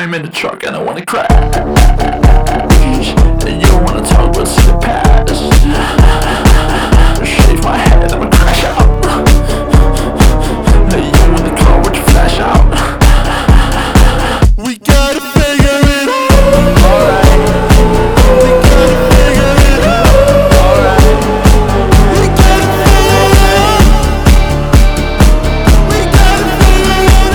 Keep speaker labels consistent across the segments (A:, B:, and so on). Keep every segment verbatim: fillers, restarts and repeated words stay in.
A: I'm in the truck and I wanna crash. And you don't wanna talk about the past. Shave my head, I'ma crash out. You in the car with your flash out. We gotta figure it out. Alright. We gotta figure it out. Alright. We gotta figure it out. We gotta figure it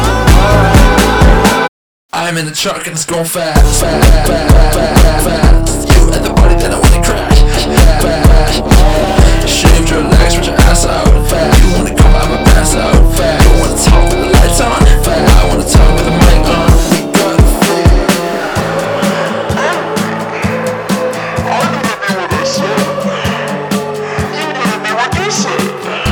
A: out. I'm in the truck and it's going fast, fast, fast, fast, fast. You at the party, then I wanna crash, fast. Shaved your legs with your ass out, fast. You wanna come out, I'ma pass out, fast. You wanna talk with the lights on, fast. I wanna talk with the mic on. We gotta figure it out. I wanna be what I said. You wanna be what you said.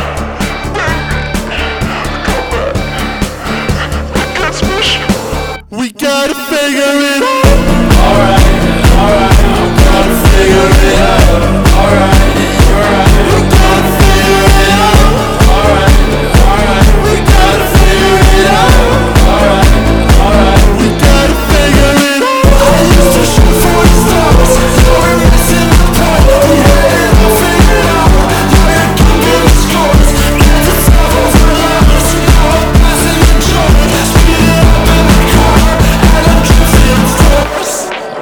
A: Come back. I got special. We gotta figure it out. Alright, alright, I'm gonna figure it out. Alright, alright, we gotta figure it out. Alright, alright, we gotta figure it out. Alright, alright, we gotta figure it out. I used to shoot for the stars. Now we're missing the point. We had it all figured out. Now you're kicking the scores. Get the top of the levels. Now I'm passing the joint. Speed it up in the car. And I'm drifting stars.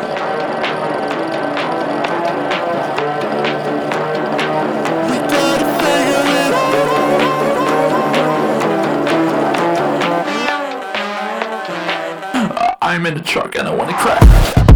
A: We gotta figure it out. I'm in the truck and I wanna crash.